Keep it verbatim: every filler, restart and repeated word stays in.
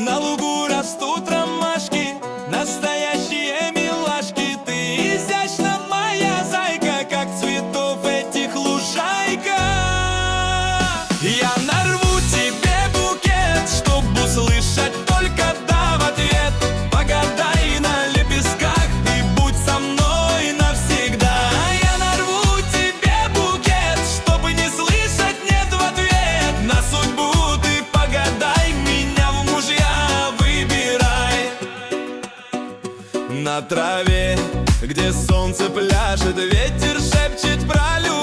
На лугу растут ромашки, настоящие милашки. Ты изящна, моя зайка, как цветов этих лужайка. Я нарву тебе букет, чтоб услышать только да в ответ. Погадай на лепестках и будь со мной навсегда. Я нарву тебе букет, чтобы не слышать нет в ответ. На судьбу ты погадай, меня в мужья выбирай. На траве, где солнце пляшет, ветер шепчет про любовь.